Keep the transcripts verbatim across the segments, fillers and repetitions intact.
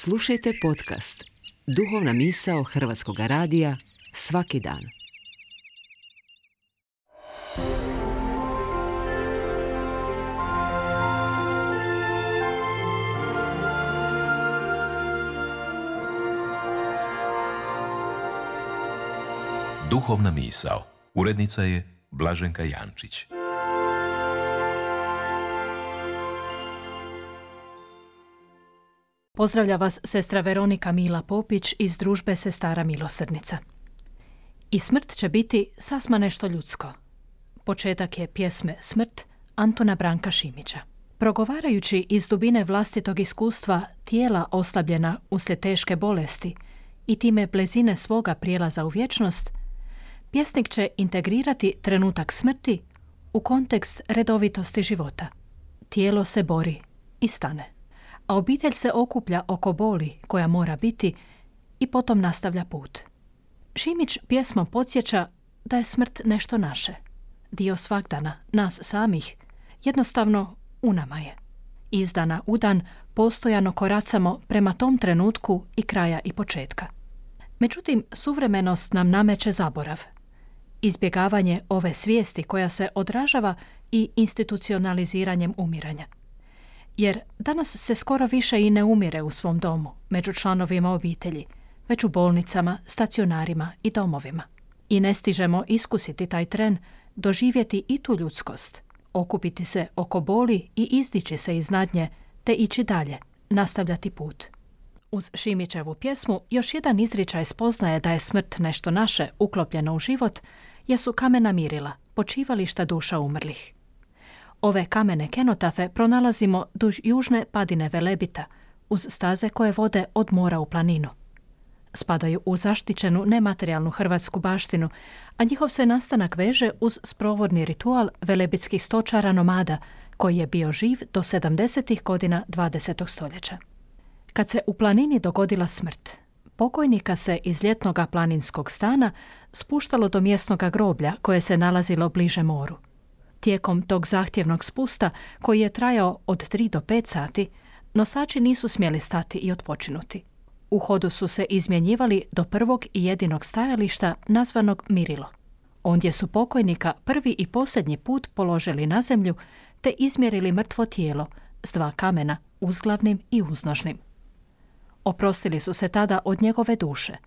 Slušajte podcast Duhovna misao Hrvatskog radija svaki dan. Duhovna misao. Urednica je Blaženka Jančić. Pozdravlja vas sestra Veronika Mila Popić iz družbe Sestara milosrdnica. I smrt će biti sasma nešto ljudsko. Početak je pjesme Smrt Antuna Branka Šimića. Progovarajući iz dubine vlastitog iskustva tijela oslabljena uslijed teške bolesti i time blizine svoga prijelaza u vječnost, pjesnik će integrirati trenutak smrti u kontekst redovitosti života. Tijelo se bori i stane, a obitelj se okuplja oko boli koja mora biti i potom nastavlja put. Šimić pjesmom podsjeća da je smrt nešto naše, dio svagdana, nas samih, jednostavno u nama je. Iz dana u dan postojano koracamo prema tom trenutku i kraja i početka. Međutim, suvremenost nam nameće zaborav. Izbjegavanje ove svijesti koja se odražava i institucionaliziranjem umiranja. Jer danas se skoro više i ne umire u svom domu, među članovima obitelji, već u bolnicama, stacionarima i domovima. I ne stižemo iskusiti taj tren, doživjeti i tu ljudskost, okupiti se oko boli i izdići se iznad nje, te ići dalje, nastavljati put. Uz Šimićevu pjesmu još jedan izričaj spoznaje da je smrt nešto naše uklopljeno u život, jesu kamena mirila, počivališta duša umrlih. Ove kamene kenotafe pronalazimo duž južne padine Velebita, uz staze koje vode od mora u planinu. Spadaju u zaštićenu nematerijalnu hrvatsku baštinu, a njihov se nastanak veže uz sprovodni ritual velebitskih stočara nomada, koji je bio živ do sedamdesetih godina dvadesetog stoljeća. Kad se u planini dogodila smrt, pokojnika se iz ljetnoga planinskog stana spuštalo do mjesnoga groblja koje se nalazilo bliže moru. Tijekom tog zahtjevnog spusta, koji je trajao od tri do pet sati, nosači nisu smjeli stati i otpočinuti. U hodu su se izmjenjivali do prvog i jedinog stajališta nazvanog mirilo. Ondje su pokojnika prvi i posljednji put položili na zemlju te izmjerili mrtvo tijelo s dva kamena, uzglavnim i uznožnim. Oprostili su se tada od njegove duše.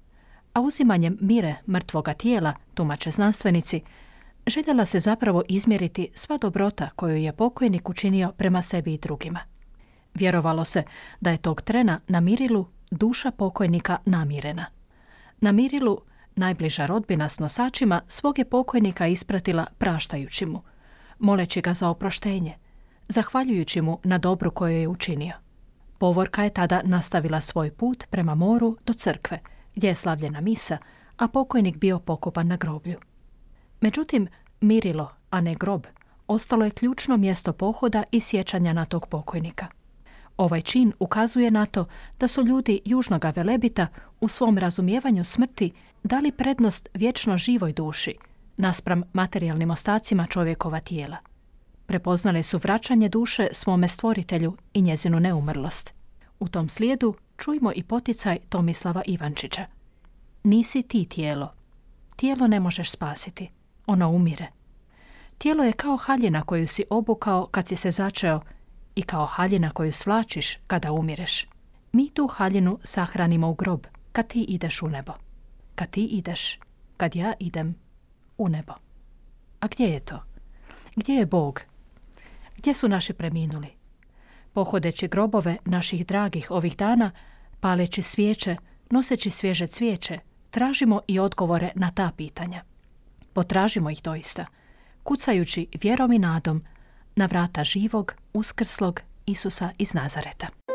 A uzimanjem mire mrtvoga tijela, tumače znanstvenici, željela se zapravo izmjeriti sva dobrota koju je pokojnik učinio prema sebi i drugima. Vjerovalo se da je tog trena na mirilu duša pokojnika namirena. Na mirilu najbliža rodbina s nosačima svog je pokojnika ispratila praštajući mu, moleći ga za oproštenje, zahvaljujući mu na dobru koju je učinio. Povorka je tada nastavila svoj put prema moru do crkve, gdje je slavljena misa, a pokojnik bio pokopan na groblju. Međutim, mirilo, a ne grob, ostalo je ključno mjesto pohoda i sjećanja na tog pokojnika. Ovaj čin ukazuje na to da su ljudi južnoga Velebita u svom razumijevanju smrti dali prednost vječno živoj duši naspram materijalnim ostacima čovjekova tijela. Prepoznali su vraćanje duše svome stvoritelju i njezinu neumrlost. U tom slijedu čujmo i poticaj Tomislava Ivančića. Nisi ti tijelo. Tijelo ne možeš spasiti. Ono umire. Tijelo je kao haljina koju si obukao kad si se začeo i kao haljina koju svlačiš kada umireš. Mi tu haljinu sahranimo u grob kad ti ideš u nebo. Kad ti ideš, kad ja idem u nebo. A gdje je to? Gdje je Bog? Gdje su naši preminuli? Pohodeći grobove naših dragih ovih dana, paleći svijeće, noseći svježe cvijeće, tražimo i odgovore na ta pitanja. Potražimo ih doista, kucajući vjerom i nadom na vrata živog, uskrslog Isusa iz Nazareta.